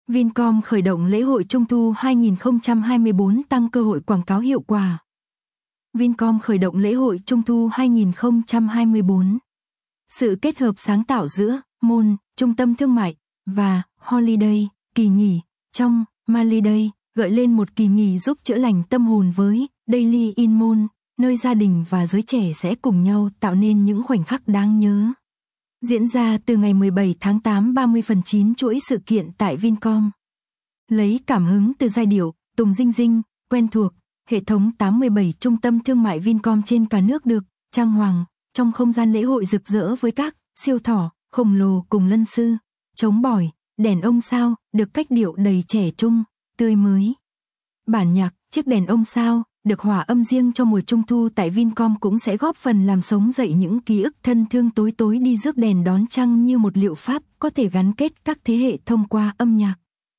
Vincom khởi động lễ hội Trung thu 2024 tăng cơ hội quảng cáo hiệu quả. Vincom khởi động lễ hội Trung thu 2024. Sự kết hợp sáng tạo giữa mall, trung tâm thương mại và holiday, kỳ nghỉ trong Maliday, gợi lên một kỳ nghỉ giúp chữa lành tâm hồn với Daily in Mall, nơi gia đình và giới trẻ sẽ cùng nhau tạo nên những khoảnh khắc đáng nhớ. Diễn ra từ ngày 17 tháng 8 30/9 chuỗi sự kiện tại Vincom. Lấy cảm hứng từ giai điệu Tùng Dinh Dinh quen thuộc, hệ thống 87 trung tâm thương mại Vincom trên cả nước được trang hoàng trong không gian lễ hội rực rỡ với các siêu thỏ khổng lồ cùng lân sư, trống bỏi, đèn ông sao được cách điệu đầy trẻ trung, tươi mới. Bản nhạc Chiếc đèn ông sao được hòa âm riêng cho mùa Trung thu tại Vincom cũng sẽ góp phần làm sống dậy những ký ức thân thương tối tối đi rước đèn đón trăng như một liệu pháp có thể gắn kết các thế hệ thông qua âm nhạc.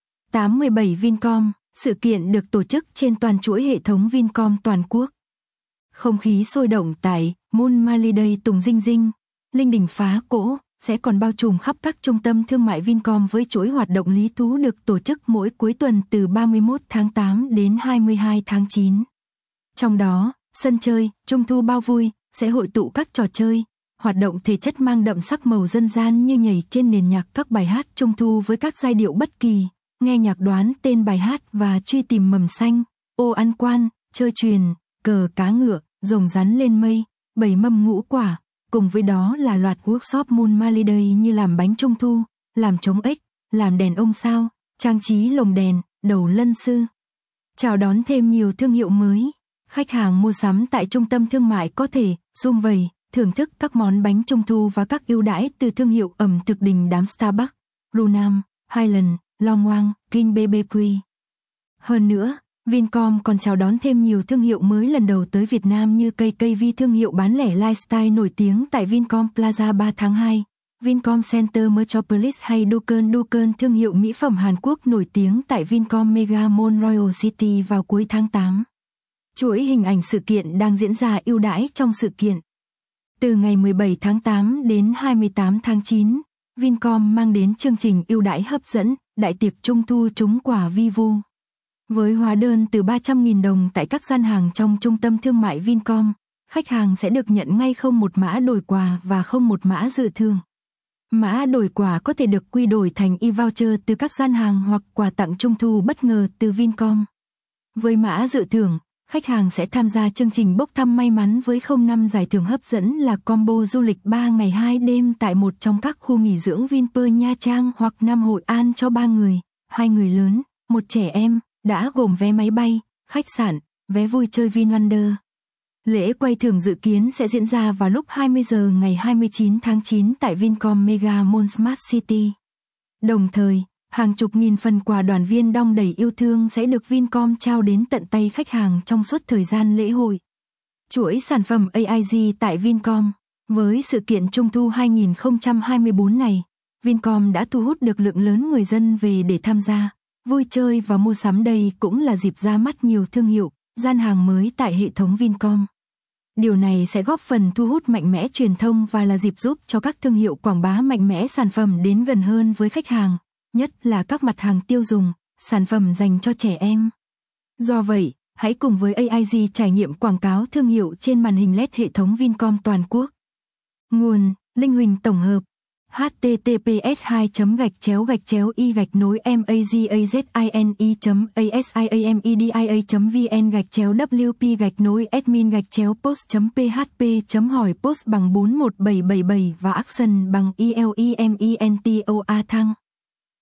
87 Vincom, sự kiện được tổ chức trên toàn chuỗi hệ thống Vincom toàn quốc. Không khí sôi động tại Mall Maliday Tùng Dinh Dinh, linh đình phá cỗ sẽ còn bao trùm khắp các trung tâm thương mại Vincom với chuỗi hoạt động lý thú được tổ chức mỗi cuối tuần từ 31 tháng 8 đến 22 tháng 9. Trong đó, sân chơi Trung thu bao vui sẽ hội tụ các trò chơi, hoạt động thể chất mang đậm sắc màu dân gian như nhảy trên nền nhạc các bài hát Trung thu với các giai điệu bất kỳ, nghe nhạc đoán tên bài hát và truy tìm mầm xanh, ô ăn quan, chơi chuyền, cờ cá ngựa, rồng rắn lên mây, bầy mâm ngũ quả, cùng với đó là loạt workshop Mall Maliday như làm bánh Trung thu, làm trống ếch, làm đèn ông sao, trang trí lồng đèn, đầu lân sư. Chào đón thêm nhiều thương hiệu mới. Khách hàng mua sắm tại trung tâm thương mại có thể sum vầy, thưởng thức các món bánh Trung thu và các ưu đãi từ thương hiệu ẩm thực đình đám Starbucks, Runam, Highland, Long Wang, King BBQ. Hơn nữa, Vincom còn chào đón thêm nhiều thương hiệu mới lần đầu tới Việt Nam như KKV, thương hiệu bán lẻ lifestyle nổi tiếng tại Vincom Plaza 3 tháng 2, Vincom Center Metropolis hay Duken, thương hiệu mỹ phẩm Hàn Quốc nổi tiếng tại Vincom Mega Mall Royal City vào cuối tháng 8. Chuỗi hình ảnh sự kiện đang diễn ra ưu đãi trong sự kiện. Từ ngày 17 tháng 8 đến 28 tháng 9, Vincom mang đến chương trình ưu đãi hấp dẫn, đại tiệc Trung thu trúng quà vi vu. Với hóa đơn từ 300.000 đồng tại các gian hàng trong trung tâm thương mại Vincom, khách hàng sẽ được nhận ngay không một mã đổi quà và không một mã dự thưởng. Mã đổi quà có thể được quy đổi thành e-voucher từ các gian hàng hoặc quà tặng Trung thu bất ngờ từ Vincom. Với mã dự thưởng, khách hàng sẽ tham gia chương trình bốc thăm may mắn với 05 giải thưởng hấp dẫn là combo du lịch 3 ngày 2 đêm tại một trong các khu nghỉ dưỡng Vinpearl Nha Trang hoặc Nam Hội An cho 3 người, 2 người lớn, 1 trẻ em, đã gồm vé máy bay, khách sạn, vé vui chơi VinWonder. Lễ quay thưởng dự kiến sẽ diễn ra vào lúc 20 giờ ngày 29 tháng 9 tại Vincom Mega Mall Smart City. Đồng thời, hàng chục nghìn phần quà đoàn viên đong đầy yêu thương sẽ được Vincom trao đến tận tay khách hàng trong suốt thời gian lễ hội. Chuỗi sản phẩm AIG tại Vincom. Với sự kiện Trung thu 2024 này, Vincom đã thu hút được lượng lớn người dân về để tham gia, vui chơi và mua sắm. Đây cũng là dịp ra mắt nhiều thương hiệu, gian hàng mới tại hệ thống Vincom. Điều này sẽ góp phần thu hút mạnh mẽ truyền thông và là dịp giúp cho các thương hiệu quảng bá mạnh mẽ sản phẩm đến gần hơn với khách hàng, nhất là các mặt hàng tiêu dùng, sản phẩm dành cho trẻ em. Do vậy, hãy cùng với AIG trải nghiệm quảng cáo thương hiệu trên màn hình LED hệ thống Vincom toàn quốc. Nguồn: Linh Huỳnh tổng hợp. https://magazine.i.wp-admin-post.php hỏi post bằng 41777 và action bằng ELEMENTOA thăng.